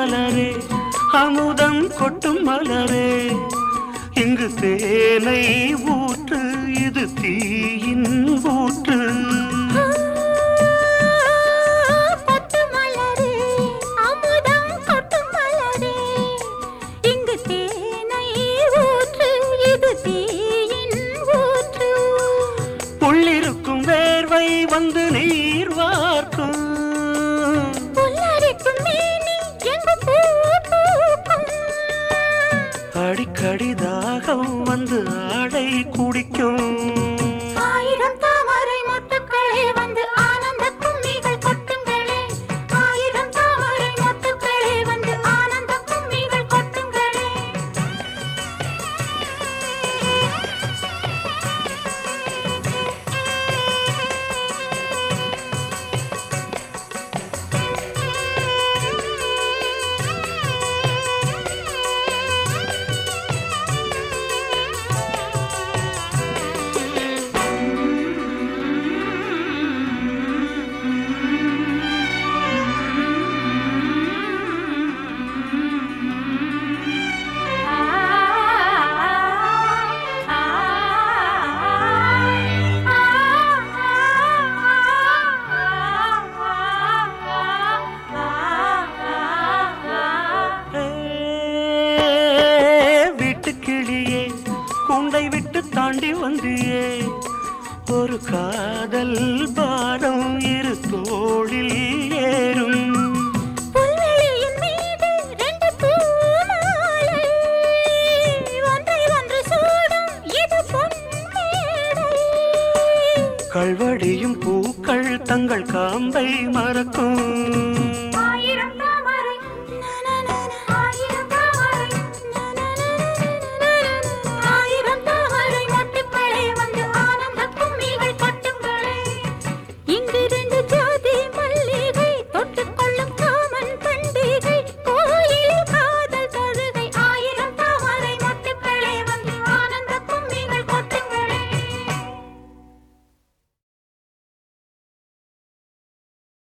மலரே அமுதம் கொட்டும் மலரே இங்கு தேனை ஊற்று இது தீயின் ஊற்று பட்டு மலரே அமுதம் கொட்டும் மலரே இங்கு தேனை ஊற்று இது தீயின் ஊற்று உள்ளிருக்கும் வேர்வை வந்து நீர் வார்க்கும் புல்லரிக்கும் மேனி எங்கு பூ பூக்கும் அடிக்கடி தாகம் வந்து ஆடை குடிக்கும் ஆயிரம் தாமரை மொட்டுக்களே வந்து ஆனந்த கும்மிகள் கொட்டுங்களே ஆயிரம் தாமரை மொட்டுக்களே வந்து ஆனந்த கும்மிகள் கொட்டுங்களே வீட்டுக்கிளியே கூண்டை விட்டு தாண்டி வந்தியே ஒரு காதல் பாரம் இரு தோளில் ஏறும் புல்வெளியின் மீது ரெண்டு பூமாலை ஒன்றை ஒன்று சூடும் இது பொன்மேடை கல்வடியும் பூக்கள் தங்கள் காம்பை மறக்கும்